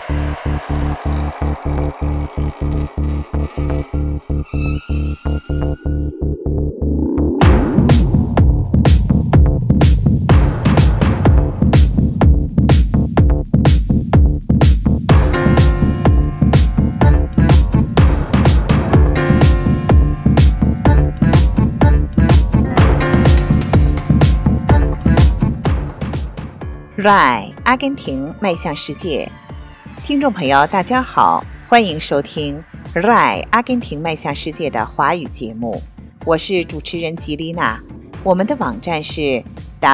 RAI 阿根廷迈向世界，听众朋友大家好，欢迎收听 RAI 阿根廷迈向世界的华语节目，我是主持人吉丽娜。我们的网站是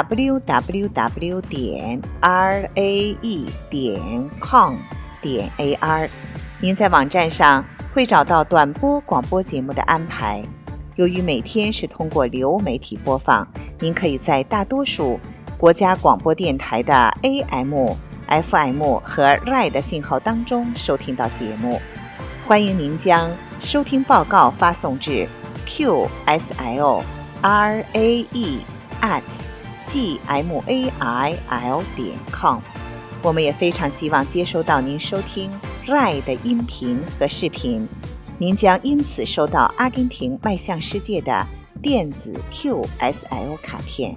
www.rae.com.ar， 您在网站上会找到短波广播节目的安排。由于每天是通过流媒体播放，您可以在大多数国家广播电台的 AM、FM 和 RAI 的信号当中收听到节目。欢迎您将收听报告发送至 qsil@gmail.com。 我们也非常希望接收到您收听 RAI 的音频和视频，您将因此收到阿根廷迈向世界的电子 QSL 卡片。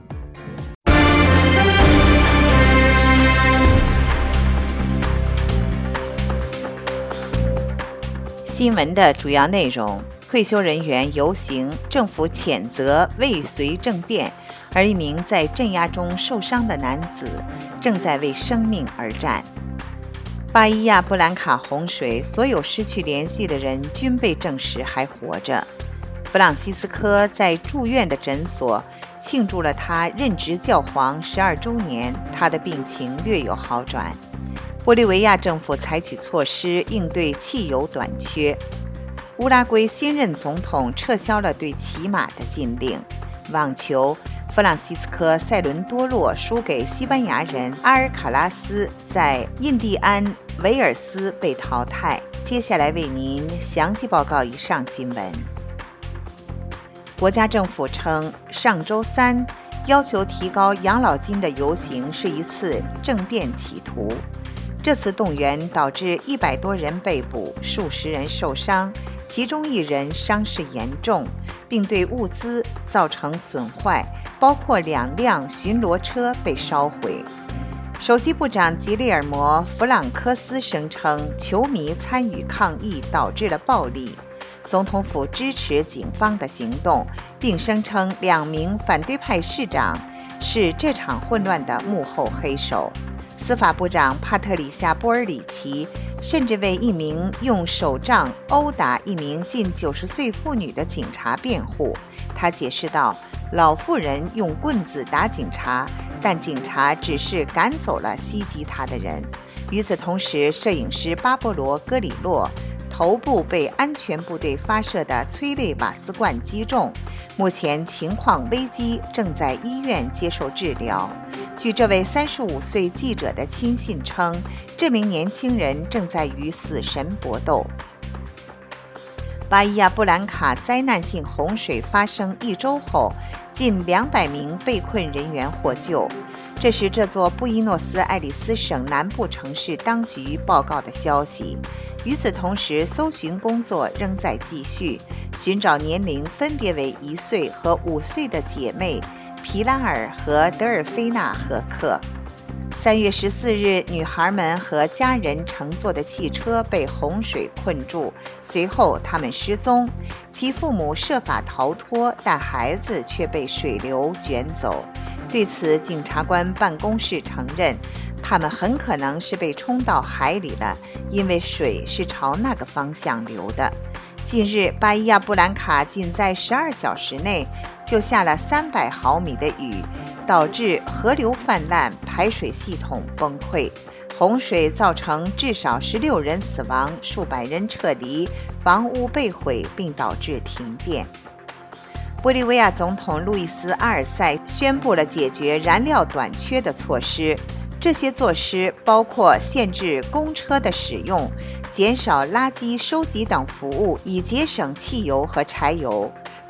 新闻的主要内容：退休人员游行，政府谴责未遂政变，而一名在镇压中受伤的男子正在为生命而战。巴伊亚布兰卡洪水，所有失去联系的人均被证实还活着。弗朗西斯科在住院的诊所庆祝了他任职教皇12周年，他的病情略有好转。玻利维亚政府采取措施应对汽油短缺。乌拉圭新任总统撤销了对骑马的禁令。网球，弗朗西斯科·塞伦多洛输给西班牙人阿尔卡拉斯，在印第安维尔斯被淘汰。接下来为您详细报告以上新闻。国家政府称，上周三要求提高养老金的游行是一次政变企图。这次动员导致100多人被捕，数十人受伤，其中1人伤势严重，并对物资造成损坏，包括2辆巡逻车被烧毁。首席部长吉列尔摩·弗朗科斯声称，球迷参与抗议导致了暴力。总统府支持警方的行动，并声称2名反对派市长是这场混乱的幕后黑手。司法部长帕特里夏·波尔里奇甚至为一名用手杖殴打一名近90岁妇女的警察辩护。他解释道，老妇人用棍子打警察，但警察只是赶走了袭击他的人。与此同时，摄影师巴勃罗·戈里洛头部被安全部队发射的催泪瓦斯罐击中，目前情况危机，正在医院接受治疗。据这位35岁记者的亲信称，这名年轻人正在与死神搏斗。巴伊亚布兰卡灾难性洪水发生1周后，近200名被困人员获救。这是这座布宜诺斯艾利斯省南部城市当局报告的消息。与此同时，搜寻工作仍在继续，寻找年龄分别为1岁和5岁的姐妹皮拉尔和德尔菲纳·赫克。3月14日，女孩们和家人乘坐的汽车被洪水困住，随后他们失踪。其父母设法逃脱，但孩子却被水流卷走。对此，警察官办公室承认，他们很可能是被冲到海里了，因为水是朝那个方向流的。近日，巴伊亚布兰卡仅在12小时内就下了300毫米的雨，导致河流泛滥，排水系统崩溃。洪水造成至少16人死亡，数百人撤离，房屋被毁，并导致停电。玻利维亚总统路易斯·阿尔塞宣布了解决燃料短缺的措施。这些措施包括限制公车的使用，减少垃圾收集等服务，以节省汽油和柴油。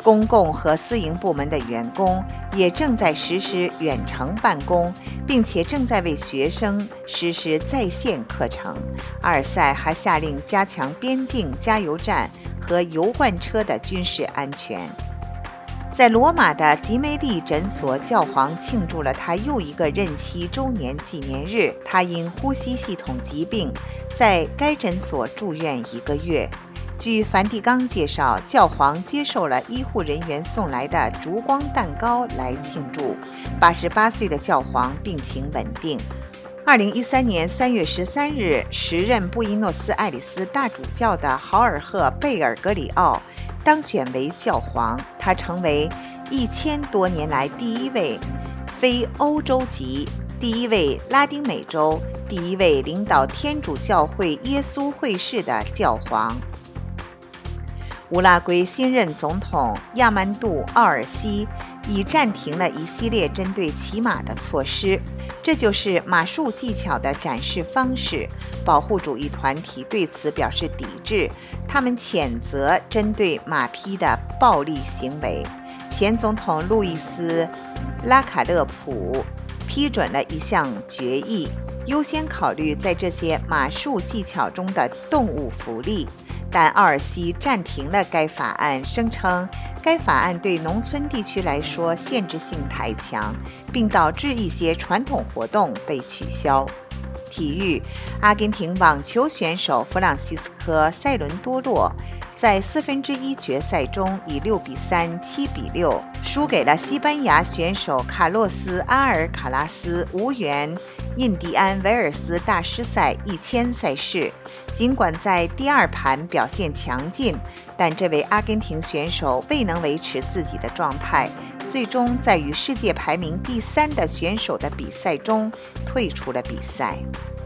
公共和私营部门的员工也正在实施远程办公，并且正在为学生实施在线课程。阿尔塞还下令加强边境加油站和油罐车的军事安全。在罗马的吉梅利诊所，教皇庆祝了他又一个任期周年纪念日。他因呼吸系统疾病在该诊所住院1个月。据梵蒂冈介绍，教皇接受了医护人员送来的烛光蛋糕来庆祝。88岁的教皇病情稳定。2013年3月13日，时任布宜诺斯艾利斯大主教的豪尔赫·贝尔格里奥当选为教皇，他成为1000多年来第一位非欧洲籍、第一位拉丁美洲、第一位领导天主教会耶稣会士的教皇。乌拉圭新任总统亚曼杜·奥尔西已暂停了一系列针对骑马的措施，这就是马术技巧的展示方式。保护主义团体对此表示抵制，他们谴责针对马匹的暴力行为。前总统路易斯·拉卡勒普批准了一项决议，优先考虑在这些马术技巧中的动物福利。但奥尔西暂停了该法案，声称该法案对农村地区来说限制性太强，并导致一些传统活动被取消。体育，阿根廷网球选手弗朗西斯科·塞伦多洛在1/4决赛中以6比3、7比6输给了西班牙选手卡洛斯·阿尔卡拉斯，无缘印第安维尔斯大师赛1000赛事。尽管在第2盘表现强劲，但这位阿根廷选手未能维持自己的状态，最终在与世界排名第3的选手的比赛中退出了比赛。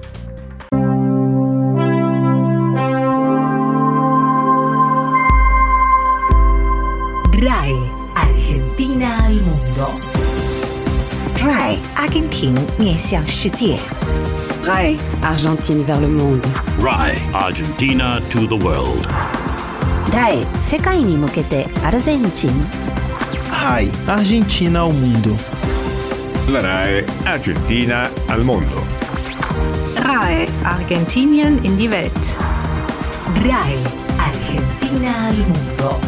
RAI Argentina al mundo。 RAI 阿根廷面向世界。 RAI Argentine vers le monde。 RAI Argentina to the world。 RAI 世界に向けてアルゼンチン。 RAI Argentina al mundo。 La RAI Argentina al mondo。 RAI Argentinien in die Welt。 RAI Argentina al mundo。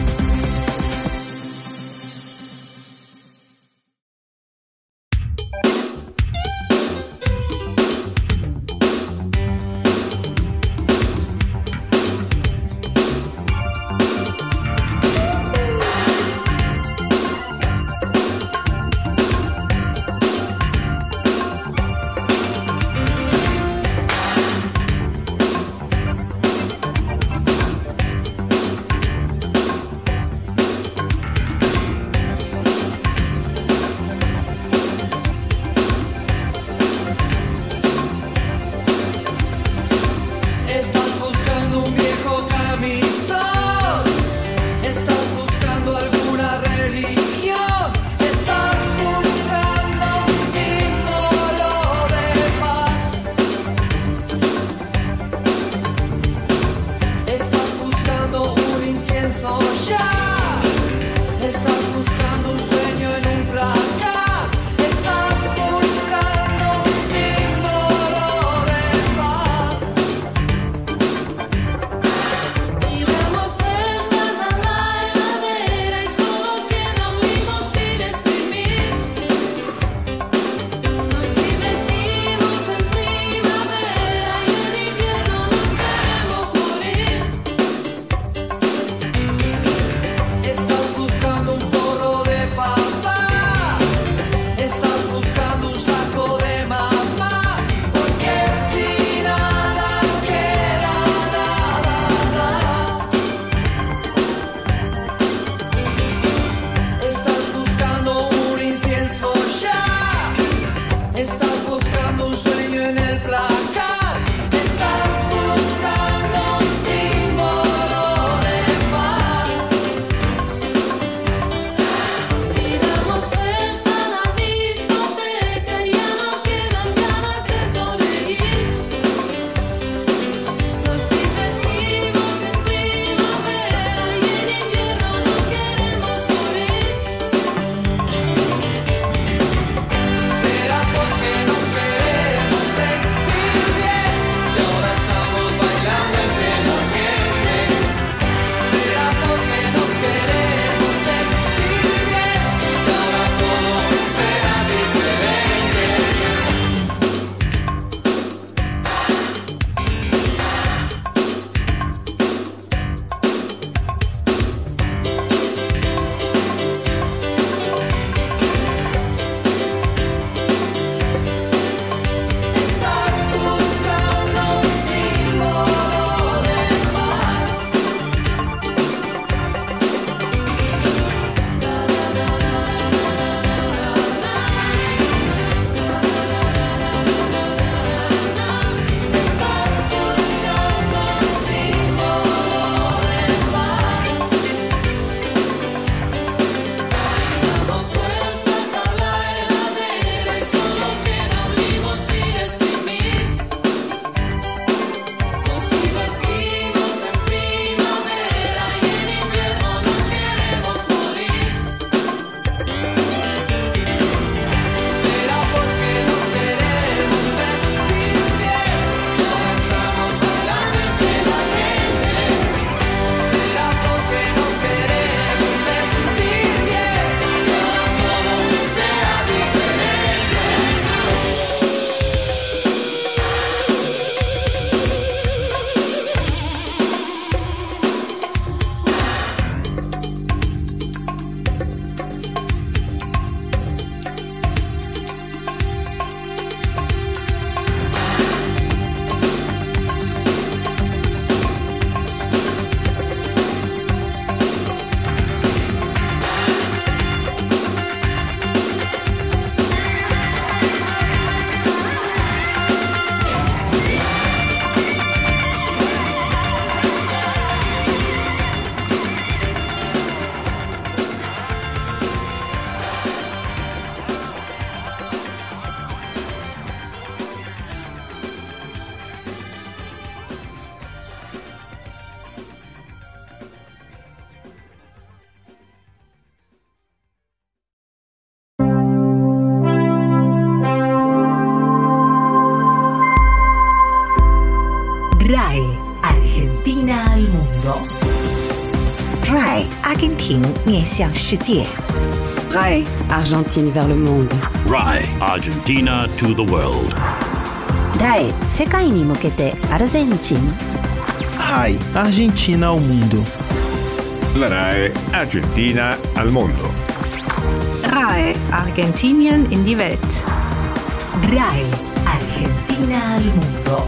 mundo. RAI 阿根廷面向世界。 RAI Argentine vers le monde. RAI Argentina to the world. RAI 世界に向けてアルゼンチン。 RAI Argentina ao mundo. La RAI Argentina al mondo. RAI Argentinien in die Welt. RAI Argentina al mundo.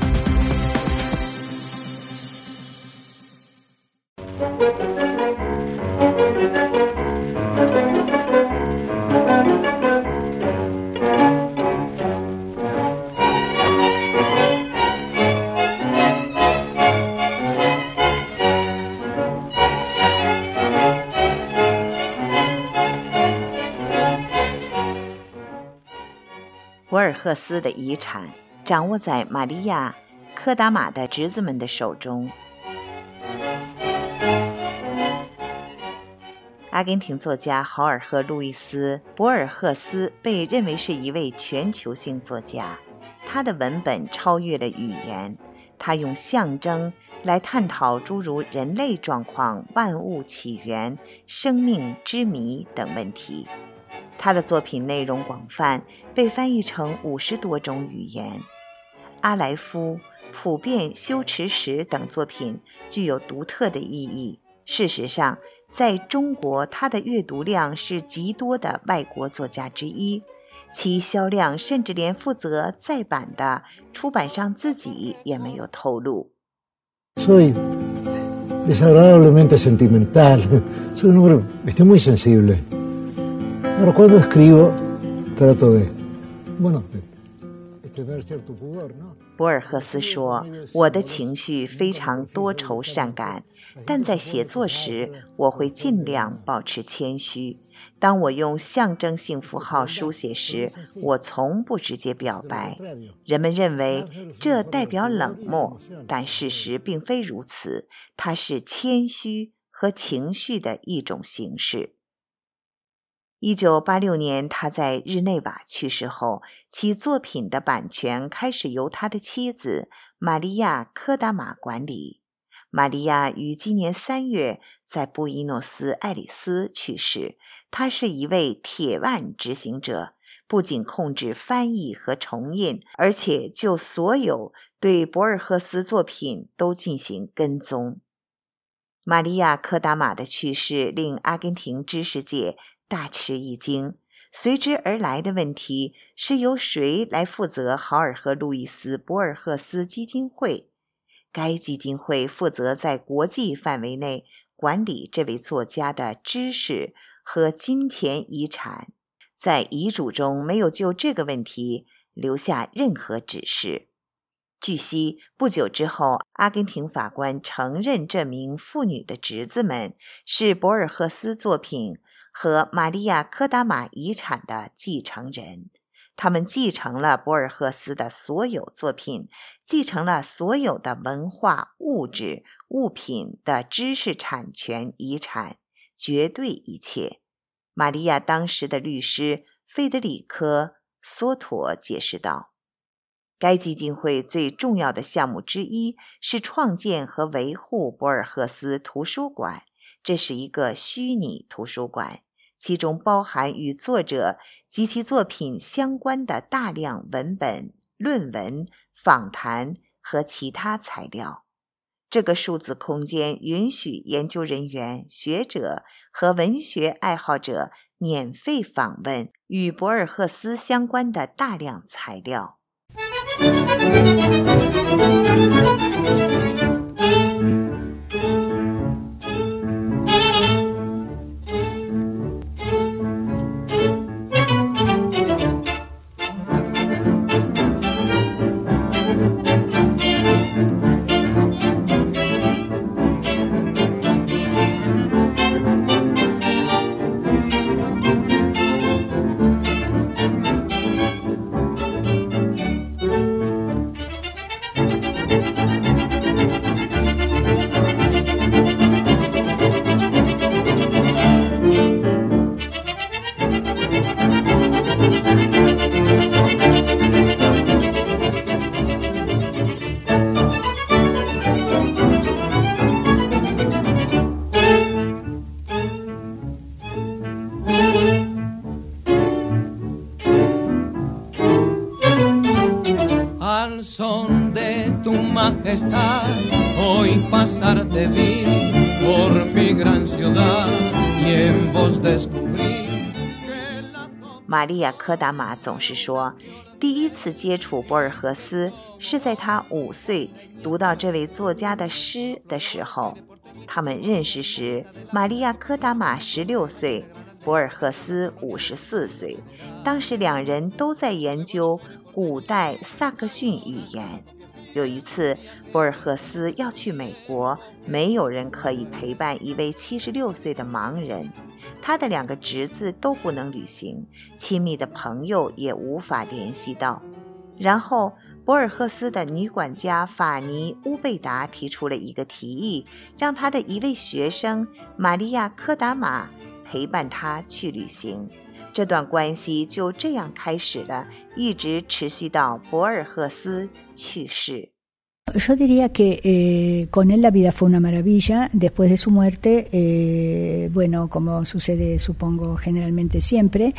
《博尔赫斯的遗产》掌握在玛利亚·科达玛的侄子们的手中。阿根廷作家豪尔赫·路易斯·博尔赫斯被认为是一位全球性作家，他的文本超越了语言，他用象征来探讨诸如人类状况、万物起源、生命之谜等问题。他的作品内容广泛，被翻译成50多种语言。阿莱夫、普遍修辞史等作品具有独特的意义。事实上，在中国，他的阅读量是极多的外国作家之一，其销量甚至连负责再版的出版商自己也没有透露。 Soy desagradablemente sentimental, soy un hombre muy sensible. Ahora cuando escribo trato de tener cierto pudor, ¿no? 博尔赫斯说，我的情绪非常多愁善感，但在写作时我会尽量保持谦虚。当我用象征性符号书写时，我从不直接表白。人们认为这代表冷漠，但事实并非如此，它是谦虚和情绪的一种形式。1986年，他在日内瓦去世后，其作品的版权开始由他的妻子玛利亚·科达玛管理。玛利亚于今年3月在布宜诺斯艾利斯去世。他是一位铁腕执行者，不仅控制翻译和重印，而且就所有对博尔赫斯作品都进行跟踪。玛利亚·科达玛的去世令阿根廷知识界大吃一惊，随之而来的问题是由谁来负责豪尔赫·路易斯·博尔赫斯基金会？该基金会负责在国际范围内管理这位作家的知识和金钱遗产，在遗嘱中没有就这个问题留下任何指示。据悉，不久之后，阿根廷法官承认这名妇女的侄子们是博尔赫斯作品和玛利亚·科达玛遗产的继承人，他们继承了博尔赫斯的所有作品，继承了所有的文化、物质、物品的知识产权遗产，绝对一切。玛利亚当时的律师费德里科·索托解释道，该基金会最重要的项目之一是创建和维护博尔赫斯图书馆，这是一个虚拟图书馆，其中包含与作者及其作品相关的大量文本、论文、访谈和其他材料。这个数字空间允许研究人员、学者和文学爱好者免费访问与博尔赫斯相关的大量材料。 son de tu majestad, hoy pasar te vi por mi gran ciudad y en vos descubrí。 玛利亚·柯达玛总是说，第一次接触博尔赫斯是在他5岁读到这位作家的诗的时候。他们认识时，玛利亚·柯达玛16岁，博尔赫斯54岁。当时两人都在研究古代萨克逊语言。有一次，博尔赫斯要去美国，没有人可以陪伴一位76岁的盲人。他的2个侄子都不能旅行，亲密的朋友也无法联系到。然后博尔赫斯的女管家法尼·乌贝达提出了一个提议，让他的一位学生玛利亚·柯达玛陪伴他去旅行。这段关系就这样开始了，一直持续到博尔赫斯去世。 Yo diría que con él la vida fue una maravilla. Después de su muerte, bueno, como sucede supongo generalmente siempre,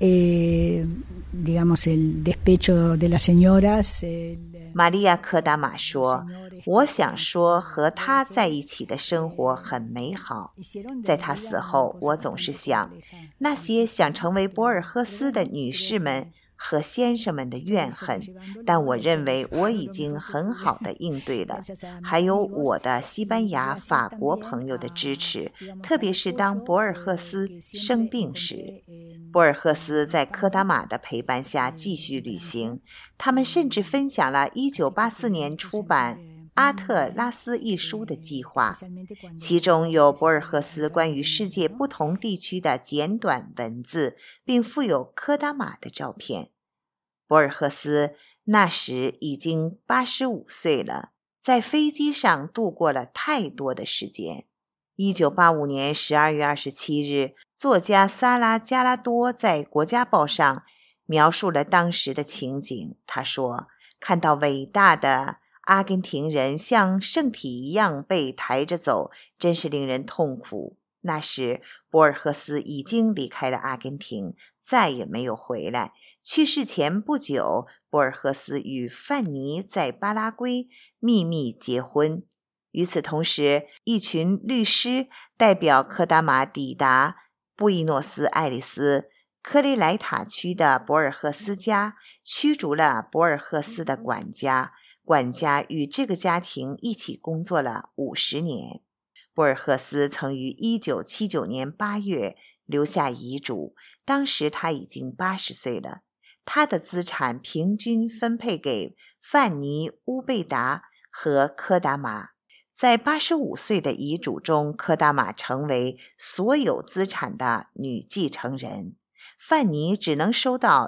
digamos el despecho de las señoras. 玛利亚·柯达玛说，我想说和他在一起的生活很美好。在他死后，我总是想，那些想成为博尔赫斯的女士们和先生们的怨恨，但我认为我已经很好的应对了，还有我的西班牙、法国朋友的支持，特别是当博尔赫斯生病时。博尔赫斯在柯达玛的陪伴下继续旅行，他们甚至分享了1984年出版阿特拉斯一书的计划，其中有博尔赫斯关于世界不同地区的简短文字，并附有柯达玛的照片。博尔赫斯那时已经85岁了，在飞机上度过了太多的时间。1985年12月27日，作家萨拉加拉多在《国家报》上描述了当时的情景。他说，看到伟大的阿根廷人像圣体一样被抬着走，真是令人痛苦。那时博尔赫斯已经离开了阿根廷，再也没有回来。去世前不久，博尔赫斯与范尼在巴拉圭秘密结婚。与此同时，一群律师代表柯达玛抵达布宜诺斯艾利斯科雷莱塔区的博尔赫斯家，驱逐了博尔赫斯的管家。管家与这个家庭一起工作了50年。博尔赫斯曾于1979年8月留下遗嘱，当时他已经80岁了。他的资产平均分配给范尼·乌贝达和柯达玛。在85岁的遗嘱中，柯达玛成为所有资产的女继承人。范尼只能收到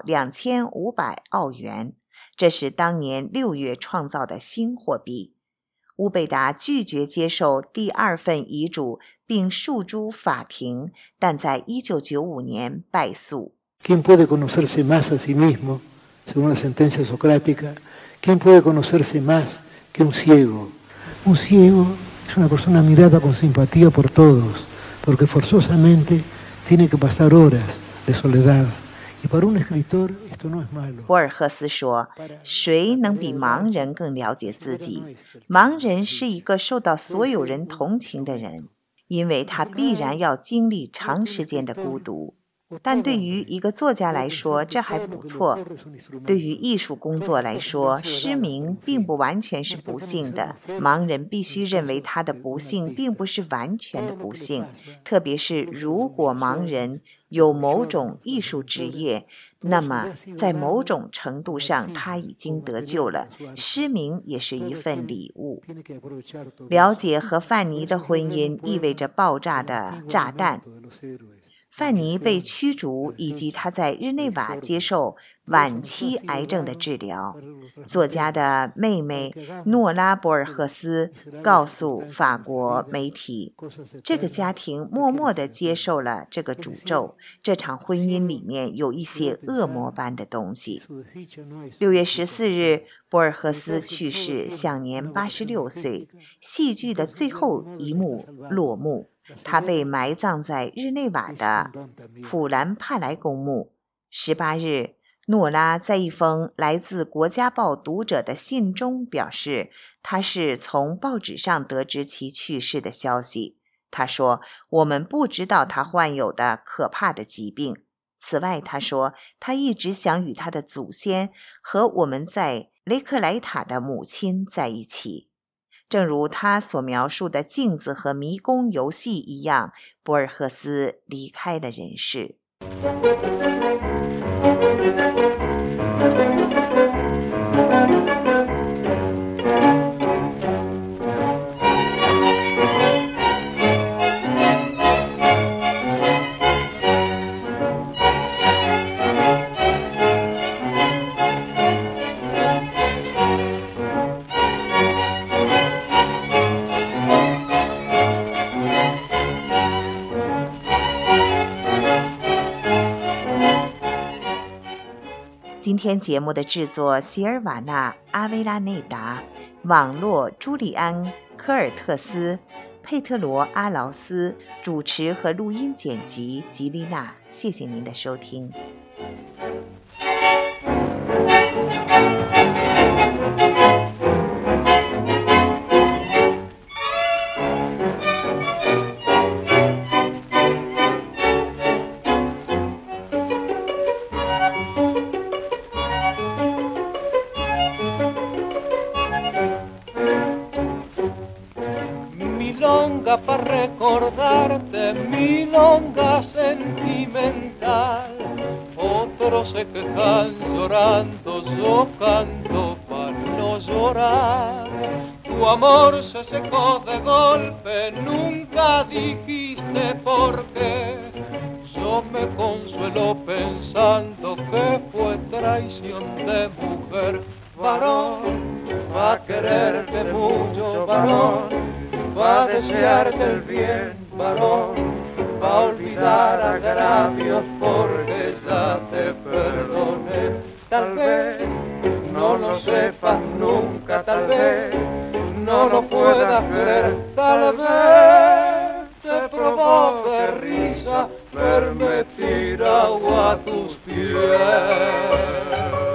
2500澳元，这是当年6月创造的新货币。乌贝达拒绝接受第2份遗嘱，并诉诸法庭，但在1995年败诉。 ¿Quién puede conocerse más a sí mismo, según la sentencia socrática? ¿Quién puede conocerse más que un ciego? Un ciego es una persona mirada con simpatía por todos, porque forzosamente tiene que pasar horas de soledad. Y para un escritor esto no es malo. 博尔赫斯说，谁能比盲人更了解自己？盲人是一个受到所有人同情的人，因为他必然要经历长时间的孤独。但对于一个作家来说，这还不错。对于艺术工作来说，失明并不完全是不幸的。盲人必须认为他的不幸并不是完全的不幸，特别是如果盲人有某种艺术职业，那么在某种程度上他已经得救了。失明也是一份礼物。了解和范尼的婚姻意味着爆炸的炸弹。范尼被驱逐，以及他在日内瓦接受晚期癌症的治疗。作家的妹妹诺拉·博尔赫斯告诉法国媒体，这个家庭默默地接受了这个诅咒，这场婚姻里面有一些恶魔般的东西。6月14日，博尔赫斯去世，享年86岁。戏剧的最后一幕落幕。他被埋葬在日内瓦的普兰帕莱公墓。18日， 诺拉在一封来自国家报读者的信中表示，他是从报纸上得知其去世的消息。他说，我们不知道他患有的可怕的疾病。此外，他说，他一直想与他的祖先和我们在雷克莱塔的母亲在一起。正如他所描述的镜子和迷宫游戏一样，博尔赫斯离开了人世。今天节目的制作席尔瓦纳·阿维拉内达，网络朱利安·科尔特斯，佩特罗·阿劳斯，主持和录音剪辑吉丽娜。谢谢您的收听。 Para recordarte milonga sentimental, otros se quejan llorando, yo canto para no llorar. Tu amor se secó de golpe, nunca dijiste por qué. Yo me consuelo pensando que fue traición de mujer. Varón, va a quererte mucho, varón, va a desearte el bien, varón, va a olvidar agravios porque ya te perdoné. Tal vez no lo sepas nunca, tal vez no lo puedas ver, tal vez te provoque risa verme tirado a tus pies.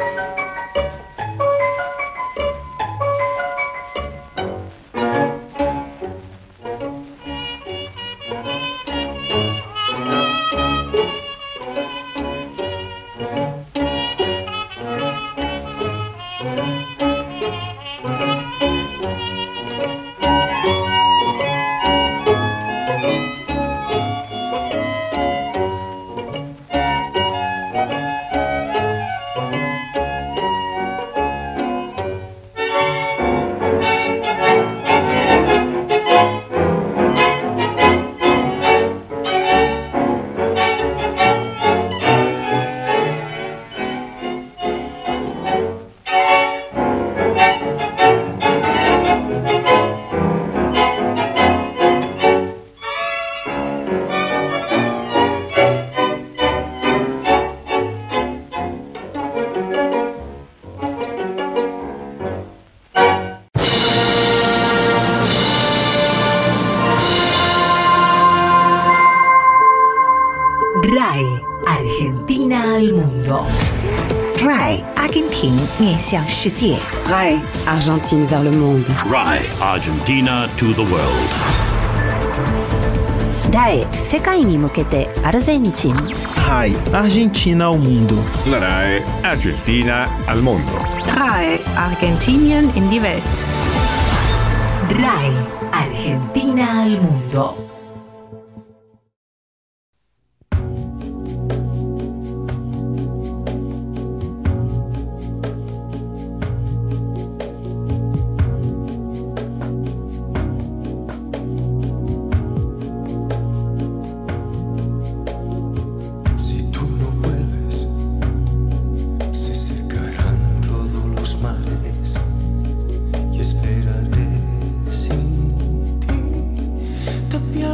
RAI Argentina al mundo. RAI 阿根廷面向世界。 RAI Argentine vers le monde. RAI Argentina to the world. RAI 世界に向けてアルゼンチン。 RAI Argentina ao mundo. La RAI Argentina al mondo. RAI Argentinien in die Welt. RAI Argentina al mundo. Te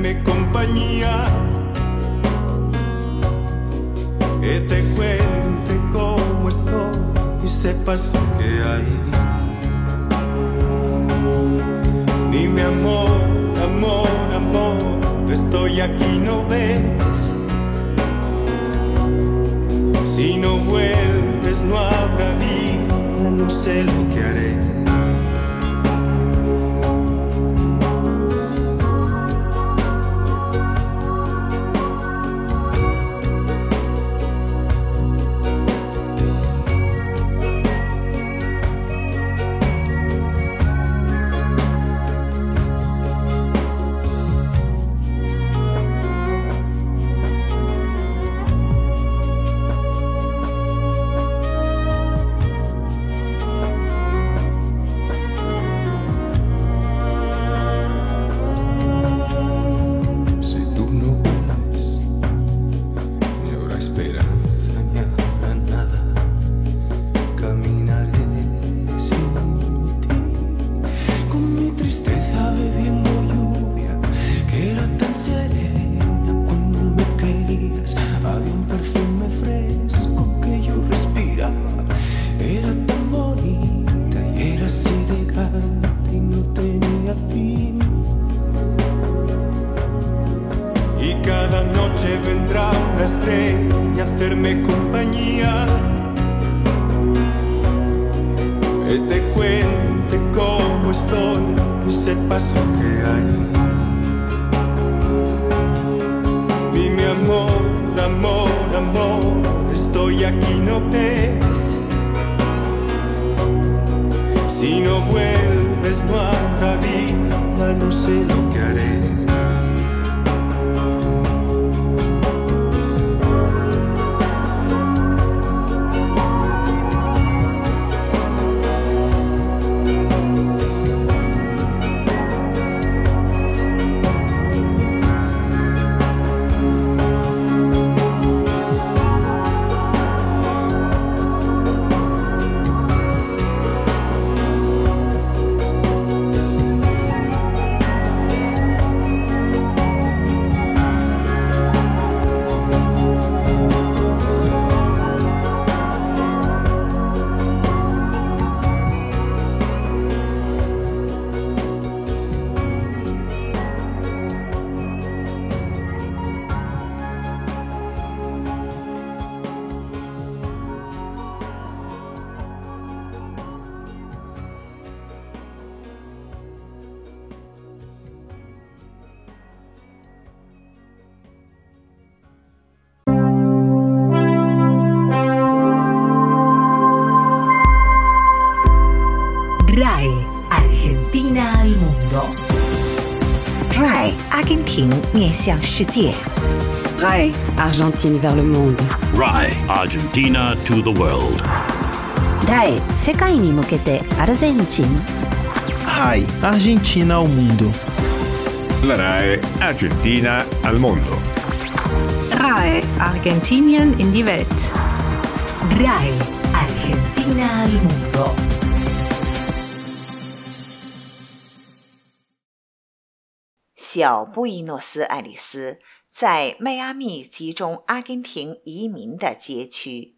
hacerme compañía, que te cuente cómo estoy y sepas lo que hay. Dime amor, amor, amor, estoy aquí, ¿no ves? Si no vuelves no habrá vida, no sé lo que haré. RAE Argentina al mundo. RAE 阿根廷面向世界。 RAE Argentine vers le monde. RAE Argentina to the world. RAE 世界に向けてアルゼンチン。 RAE Argentina ao mundo. La RAE Argentina al mondo. RAE Argentinien in die Welt. RAE Argentina al mundo. 小布宜诺斯艾利斯在迈阿密集中阿根廷移民的街区。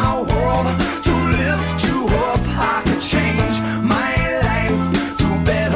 To better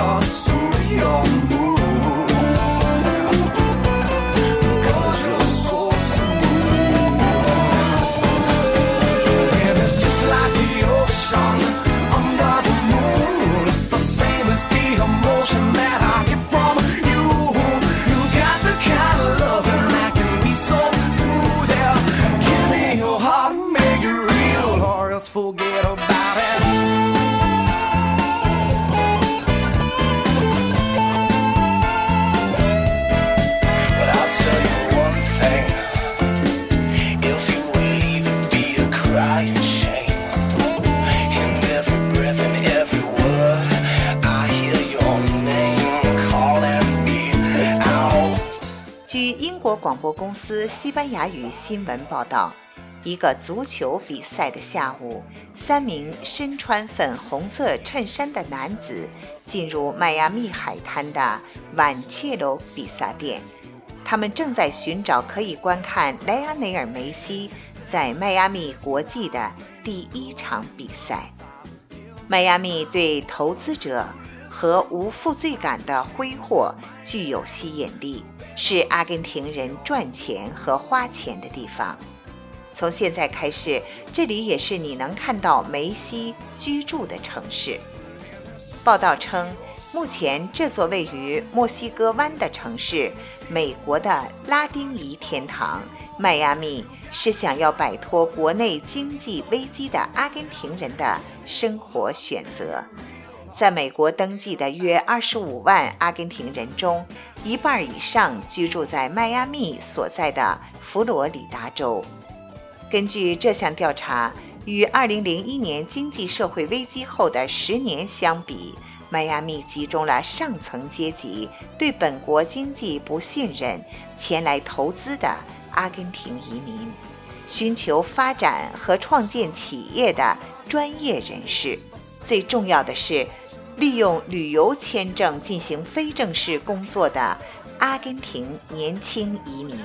国广播公司西班牙语新闻报道，一个足球比赛的下午，3名身穿粉红色衬衫的男子进入迈阿密海滩的晚切罗比萨店，他们正在寻找可以观看莱昂内尔·梅西在迈阿密国际的第1场比赛。迈阿密对投资者和无负罪感的挥霍具有吸引力，是阿根廷人赚钱和花钱的地方。从现在开始，这里也是你能看到梅西居住的城市。报道称，目前这座位于墨西哥湾的城市，美国的拉丁裔天堂迈阿密，是想要摆脱国内经济危机的阿根廷人的生活选择。在美国登记的约25万阿根廷人中，一半以上居住在迈阿密所在的佛罗里达州。根据这项调查，与2001年经济社会危机后的10年相比，迈阿密集中了上层阶级对本国经济不信任，前来投资的阿根廷移民，寻求发展和创建企业的专业人士，最重要的是利用旅游签证进行非正式工作的阿根廷年轻移民。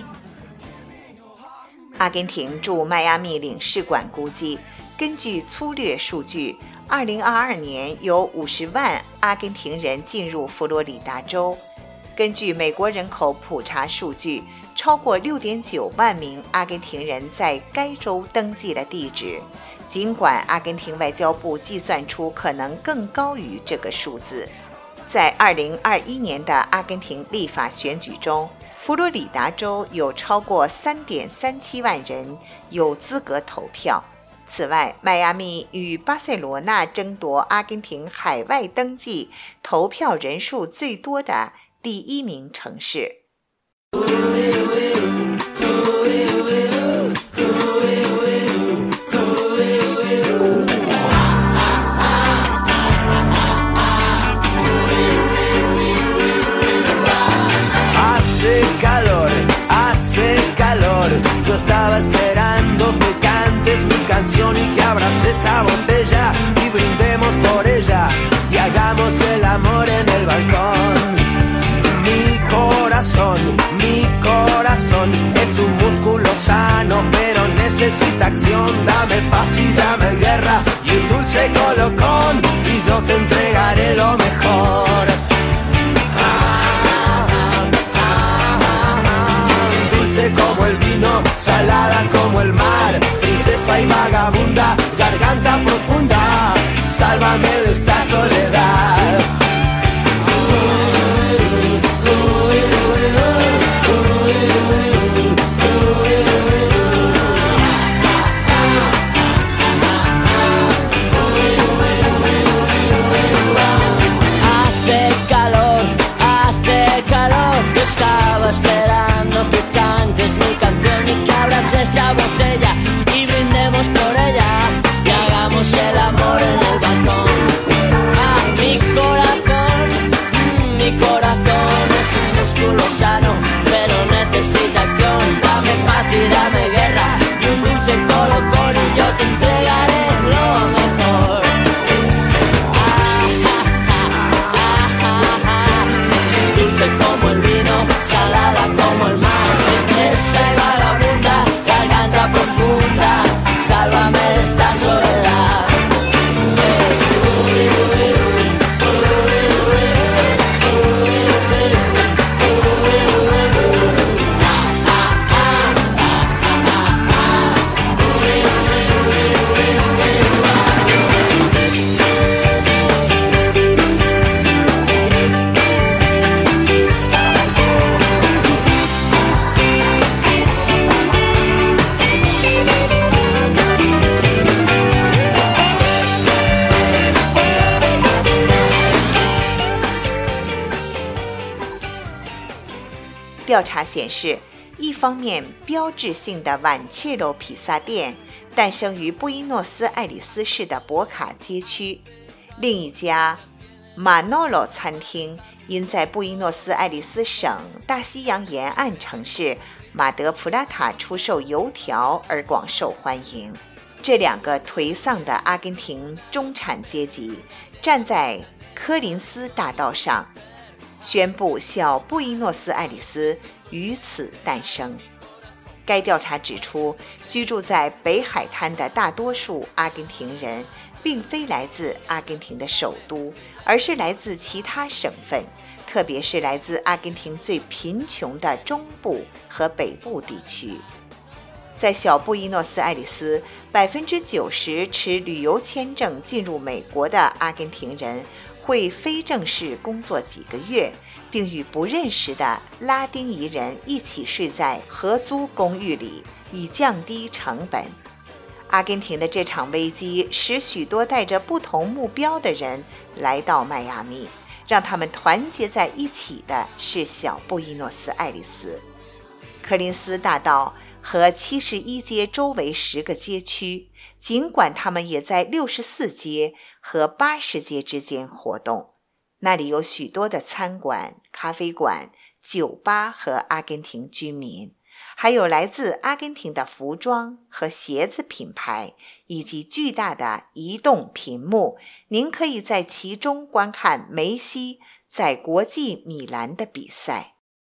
阿根廷驻迈阿密领事馆估计，根据粗略数据，2022年有50万阿根廷人进入佛罗里达州。根据美国人口普查数据，超过6.9万名阿根廷人在该州登记了地址，尽管阿根廷外交部计算出可能更高于这个数字。在2021年的阿根廷立法选举中，佛罗里达州有超过 3.37 万人有资格投票。此外，迈阿密与巴塞罗那争夺阿根廷海外登记投票人数最多的第1名城市。 Yo estaba esperando que cantes mi canción y que abras esa botella y brindemos por ella y hagamos el amor en el balcón. Mi corazón es un músculo sano, pero necesita acción. Dame paz y dame guerra y un dulce colocón y yo te entregaré lo mejor. Dulce como el vino, salada como el mar, princesa y vagabunda, garganta profunda, sálvame de esta soledad. Hace calor, yo estaba esperando que cantes mi canción y que abras esa botella y brindemos por ella y hagamos el amor en el balcón. Mi corazón es un músculo sano, pero necesita acción. Dame paz y dame guerra y un dulce colocón y yo te entregaré lo mejor. Dulce como el vino, salada como el mar, princesa y vagabunda, garganta profunda, sálvame de esta soledad. 调查显示，一方面标志性的晚切罗披萨店诞生于布宜诺斯艾利斯市的博卡街区，另一家马诺罗餐厅因在布宜诺斯艾利斯省大西洋沿岸城市马德普拉塔出售油条而广受欢迎。这两个颓丧的阿根廷中产阶级站在科林斯大道上，宣布小布宜诺斯艾利斯于此诞生。该调查指出，居住在北海滩的大多数阿根廷人并非来自阿根廷的首都，而是来自其他省份，特别是来自阿根廷最贫穷的中部和北部地区。在小布宜诺斯艾利斯，90%持旅游签证进入美国的阿根廷人会非正式工作几个月，并与不认识的拉丁裔人一起睡在合租公寓里，以降低成本。阿根廷的这场危机使许多带着不同目标的人来到迈阿密，让他们团结在一起的是小布宜诺斯艾利斯。柯林斯大道和71街周围10个街区，尽管他们也在64街和80街之间活动。那里有许多的餐馆、咖啡馆、酒吧和阿根廷居民，还有来自阿根廷的服装和鞋子品牌，以及巨大的移动屏幕，您可以在其中观看梅西在国际米兰的比赛。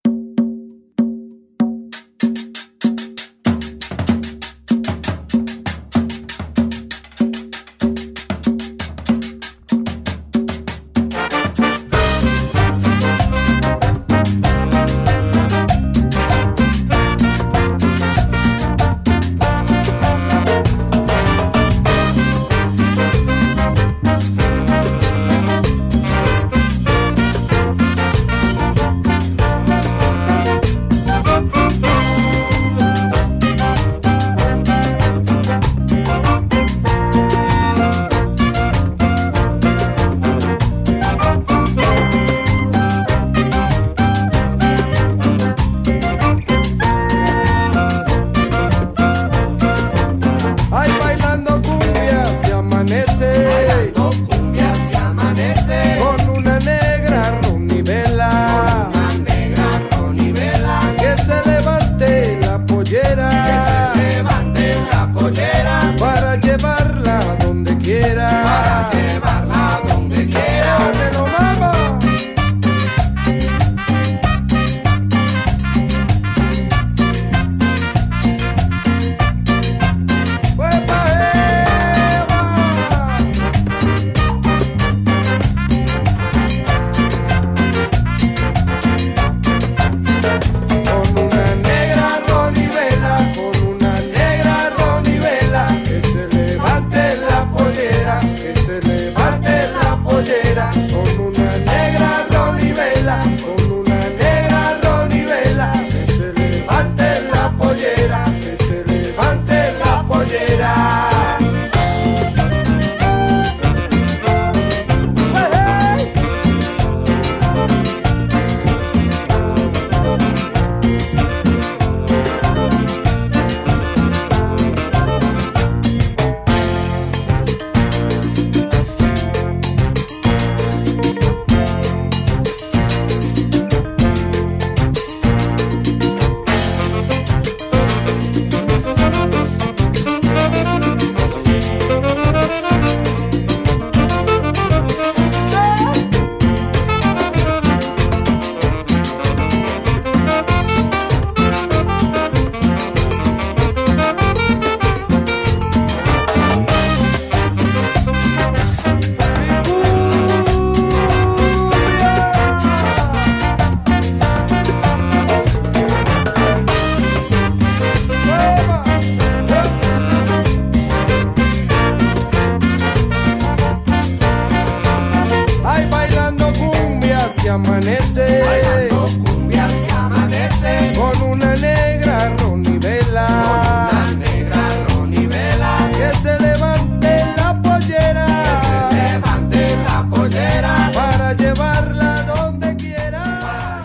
amanece, bailando cumbia se amanece, con una negra ronivela, con una negra ronivela, que se levante la pollera, que se levante la pollera, para llevarla donde quiera,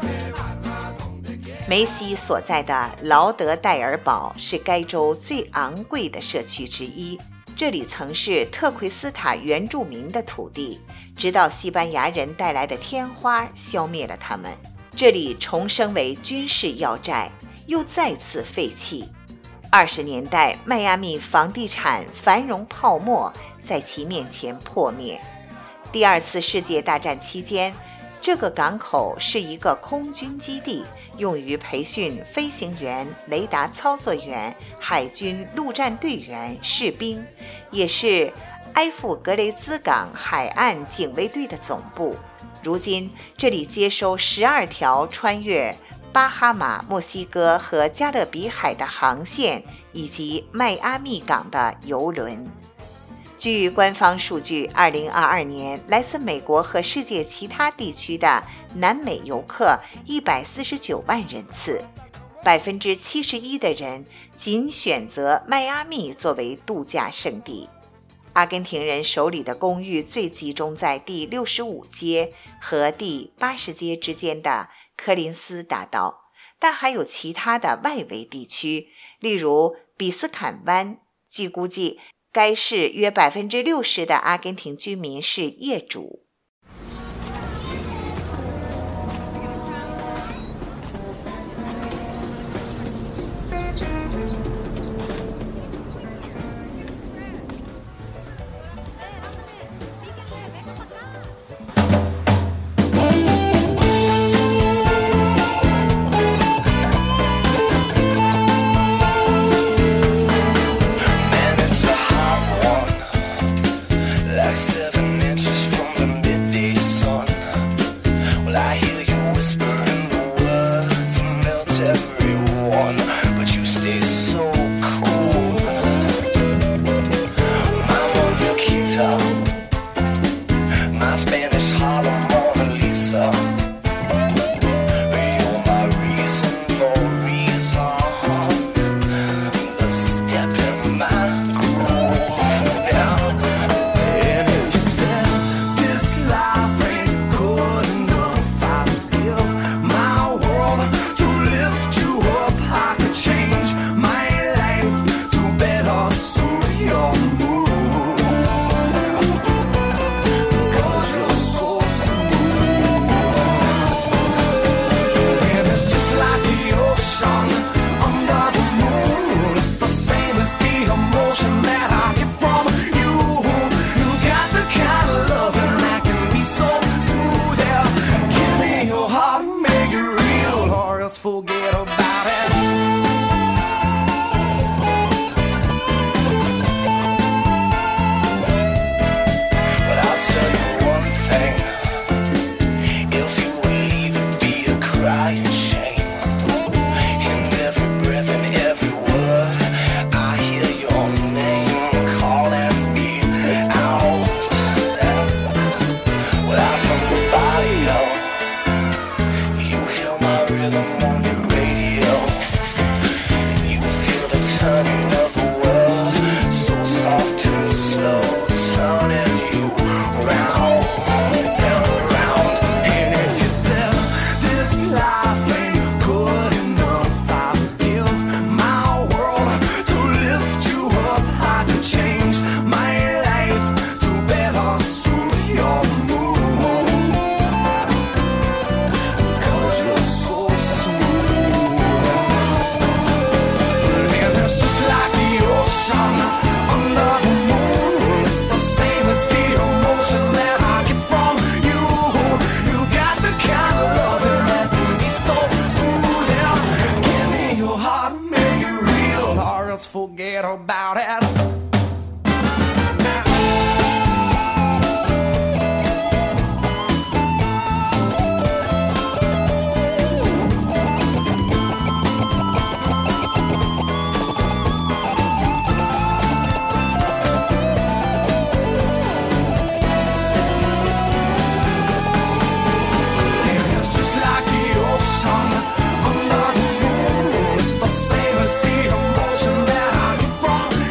quiera. 梅西所在的劳德代尔堡是该州最昂贵的社区之一，这里曾是特奎斯塔原住民的土地， 直到西班牙人带来的天花消灭了他们。这里重生为军事要寨，又再次废弃。20年代，迈阿密房地产繁荣泡沫在其面前破灭。第2次世界大战期间，这个港口是一个空军基地，用于培训飞行员、雷达操作员、海军陆战队员、士兵，也是埃夫格雷兹港海岸警卫队的总部。如今，这里接收12条穿越巴哈马、墨西哥和加勒比海的航线，以及迈阿密港的邮轮。据官方数据，2022年来自美国和世界其他地区的南美游客149万人次，71%的人仅选择迈阿密作为度假胜地。阿根廷人手里的公寓最集中在第65街和第80街之间的科林斯大道，但还有其他的外围地区，例如比斯坎湾。据估计，该市约60%的阿根廷居民是业主。 Forget about it. But I'll tell you one thing, if you would leave it be a crying shame. In every breath and every word, I hear your name calling me out. Without from the barrio, you hear my rhythm on your radio. You feel the turning of the world, so soft and slow, turning you round and round. And if you said this life ain't good enough, I'll give my world to lift you up. I could change my life to better suit your mood, 'cause you're so smooth. And it's just like the ocean under the moon. It's the same as the emotion that I get from you. You got the kind of loving that can be so smooth. Yeah. Give me your heart, make it real, or else forget about it. It's just like the ocean under the moon. It's the same as the emotion that I get from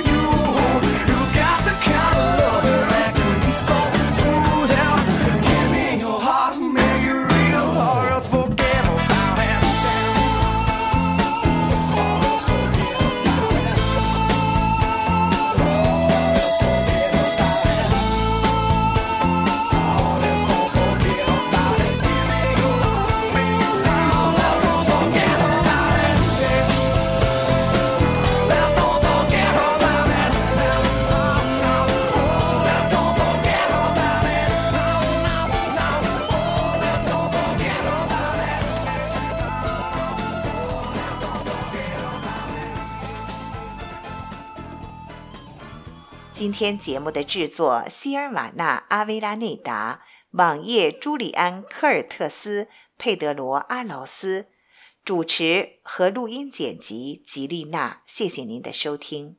今天节目的制作希尔瓦纳·阿维拉内达，网页朱利安·科尔特斯、佩德罗·阿劳斯，主持和录音剪辑吉丽娜。谢谢您的收听。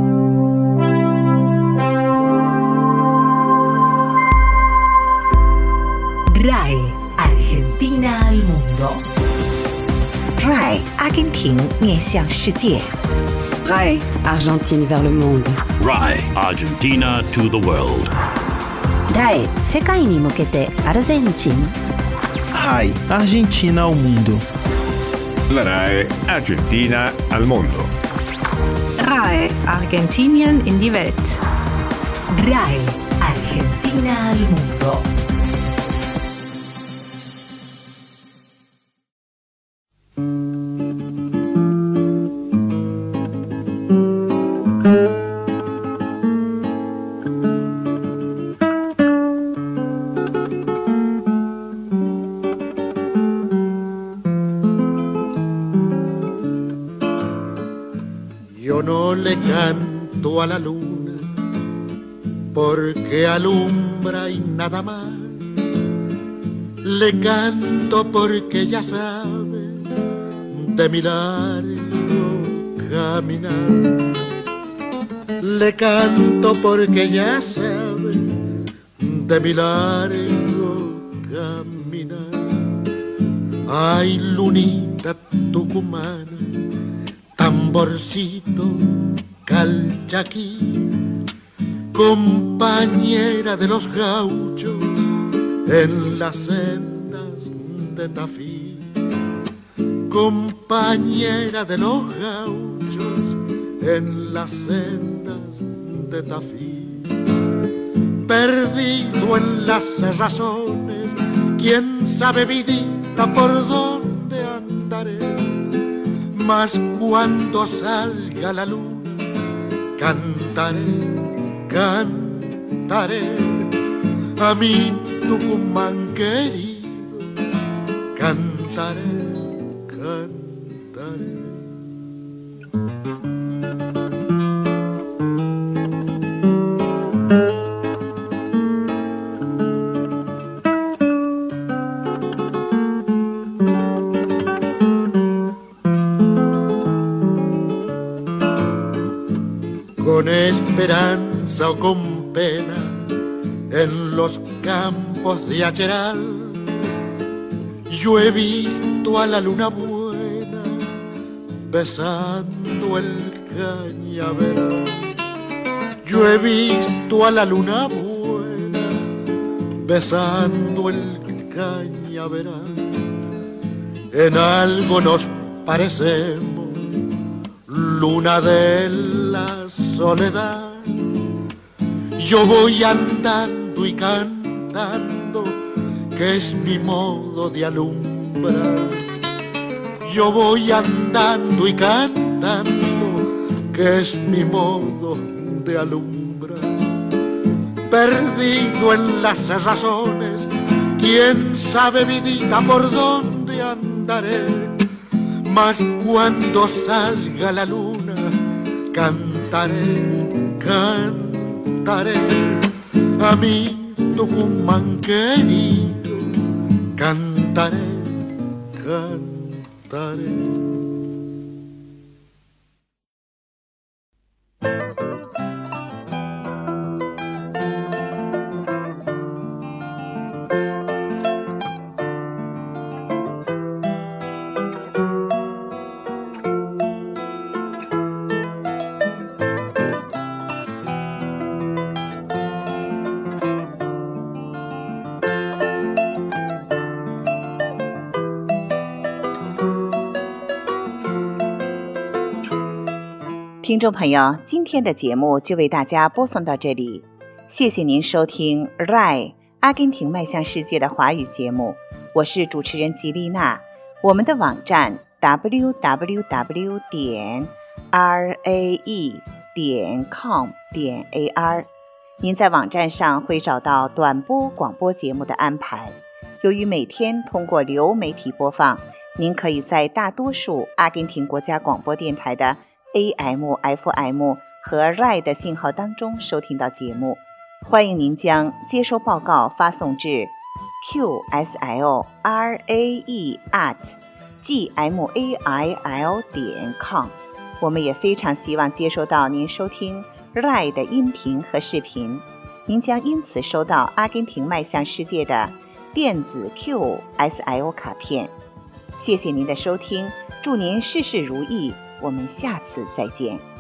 RAI Argentina al mundo. RAI 阿根廷面向世界。 RAI Argentine vers le monde. RAI Argentina to the world. RAI 世界に向けてアルゼンチン。 RAI Argentina ao mundo. La RAI Argentina al mondo. RAI Argentinien in die Welt. RAI Argentina al mundo. Yo no le canto a la luna porque alumbra y nada más. Le canto porque ella sabe de mi largo caminar. Le canto porque ella sabe de mi largo caminar. Ay, lunita tucumana, tamborcito calchaquí, compañera de los gauchos en las sendas de Tafí, compañera de los gauchos en las sendas de Tafí. Perdido en las cerrazones, quién sabe vidita por dónde andaré. Mas cuando salga la luna, cantaré, cantaré a mi Tucumán querido, cantaré, cantaré. Con esperanza o con pena, en los campos de Acheral, yo he visto a la luna buena besando el cañaveral. Yo he visto a la luna buena besando el cañaveral. En algo nos parecemos, luna de la soledad. Yo voy andando y cantando, que es mi modo de alumbrar. Yo voy andando y cantando, que es mi modo de alumbrar. Perdido en las cerrazones, quién sabe vidita por dónde andaré. Mas cuando salga la luna, cantaré, cantaré a mi Tucumán querido, cantaré, cantaré. 听众朋友，今天的节目就为大家播送到这里，谢谢您收听 RAI 阿根廷迈向世界的华语节目，我是主持人吉丽娜。我们的网站 www.rae.com.ar， 您在网站上会找到短波广播节目的安排。由于每天通过流媒体播放，您可以在大多数阿根廷国家广播电台的AM、FM 和 RAI 的信号当中收听到节目。欢迎您将接收报告发送至 qslrae@gmail.com。我们也非常希望接收到您收听 RAI 的音频和视频，您将因此收到阿根廷迈向世界的电子 QSL 卡片。谢谢您的收听，祝您事事如意，我们下次再见。